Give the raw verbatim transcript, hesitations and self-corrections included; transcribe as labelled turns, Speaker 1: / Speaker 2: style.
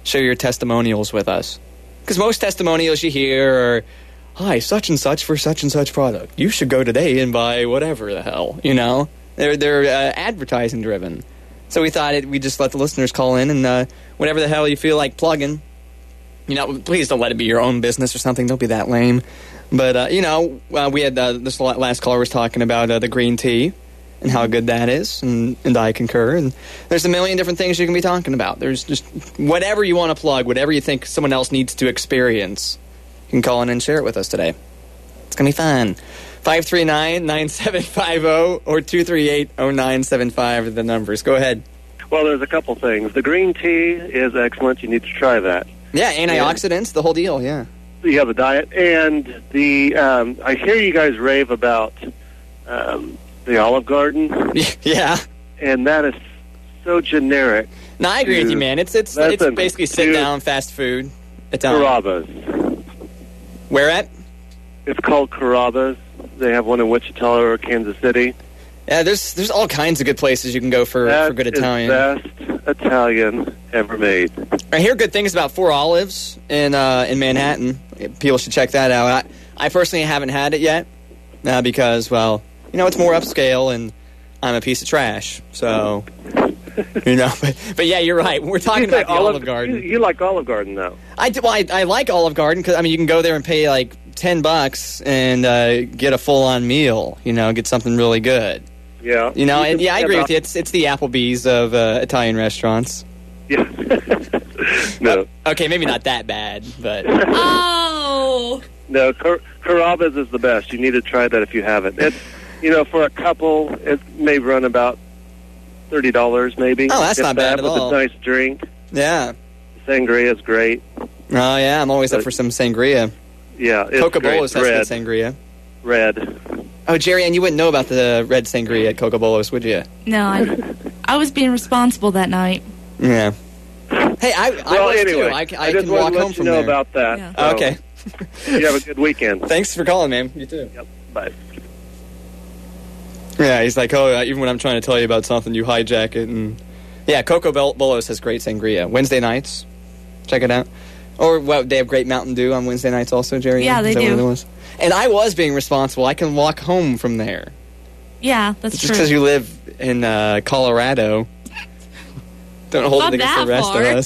Speaker 1: share your testimonials with us. Because most testimonials you hear are, hi, such and such for such and such product. You should go today and buy whatever the hell, you know? They're they're uh, advertising driven. So we thought it, we'd just let the listeners call in and uh, whatever the hell you feel like plugging. You know, please don't let it be your own business or something. Don't be that lame. But, uh, you know, uh, we had uh, this last caller was talking about uh, the green tea and how good that is, and, and I concur. And there's a million different things you can be talking about. There's just whatever you want to plug, whatever you think someone else needs to experience, you can call in and share it with us today. It's going to be fun. five three nine, nine seven five zero or two three eight, zero nine seven five are the numbers. Go ahead.
Speaker 2: Well, there's a couple things. The green tea is excellent. You need to try that.
Speaker 1: Yeah, antioxidants, the whole deal, yeah.
Speaker 2: You have a diet. And the um, I hear you guys rave about um, the Olive Garden.
Speaker 1: Yeah.
Speaker 2: And that is so generic.
Speaker 1: No, I agree with you, man. It's it's
Speaker 2: Listen,
Speaker 1: it's basically sit-down fast food. Italian.
Speaker 2: Carrabba's.
Speaker 1: Where at?
Speaker 2: It's called Carrabba's. They have one in Wichita or Kansas City.
Speaker 1: Yeah, there's there's all kinds of good places you can go for,
Speaker 2: that
Speaker 1: for good Italian.
Speaker 2: That is best Italian ever made.
Speaker 1: I hear good things about Four Olives in uh, in Manhattan. People should check that out. I, I personally haven't had it yet uh, because, well, you know, it's more upscale and I'm a piece of trash. So, you know, but, but yeah, you're right. We're talking about the Olive, Olive Garden.
Speaker 2: You, you like Olive Garden, though.
Speaker 1: I, do, well, I, I like Olive Garden because, I mean, you can go there and pay like ten bucks and uh, get a full-on meal, you know, get something really good.
Speaker 2: Yeah.
Speaker 1: You know, and yeah, I agree with you. It's it's the Applebee's of uh, Italian restaurants.
Speaker 2: Yeah. No.
Speaker 1: Uh, okay, maybe not that bad, but...
Speaker 3: Oh!
Speaker 2: No, Car- Carrabba's is the best. You need to try that if you haven't. It's, you know, for a couple, it may run about thirty dollars maybe.
Speaker 1: Oh, that's
Speaker 2: if
Speaker 1: not bad
Speaker 2: that,
Speaker 1: at
Speaker 2: with
Speaker 1: all.
Speaker 2: a nice drink.
Speaker 1: Yeah.
Speaker 2: Sangria is great.
Speaker 1: Oh, yeah, I'm always
Speaker 2: but,
Speaker 1: up for some sangria.
Speaker 2: Yeah, it's
Speaker 1: Coca-Cola has
Speaker 2: great. Red.
Speaker 1: good sangria.
Speaker 2: Red.
Speaker 1: Oh, Jerry, and you wouldn't know about the red sangria at Coca-Cola, would you?
Speaker 3: No, I, I was being responsible that night.
Speaker 1: Yeah. Hey, I, I
Speaker 2: well,
Speaker 1: was
Speaker 2: anyway,
Speaker 1: too. I, I,
Speaker 2: I just
Speaker 1: can walk
Speaker 2: wanted to
Speaker 1: home
Speaker 2: let
Speaker 1: from
Speaker 2: you know
Speaker 1: there.
Speaker 2: about that.
Speaker 3: Yeah.
Speaker 1: Oh,
Speaker 2: So
Speaker 1: okay.
Speaker 2: You have a good weekend.
Speaker 1: Thanks for calling, man. You too.
Speaker 2: Yep. Bye.
Speaker 1: Yeah, he's like, oh, even when I'm trying to tell you about something, you hijack it. And yeah, Coco Bolos has great sangria. Wednesday nights. Check it out. Or well, they have great Mountain Dew on Wednesday nights also, Jerry?
Speaker 3: Yeah, they
Speaker 1: Is that
Speaker 3: do.
Speaker 1: What it was? And I was being responsible. I can walk home from there.
Speaker 3: Yeah, that's
Speaker 1: Just
Speaker 3: true.
Speaker 1: because you live in uh, Colorado, don't hold
Speaker 3: Not
Speaker 1: it against
Speaker 3: that
Speaker 1: the rest
Speaker 3: far.
Speaker 1: of us.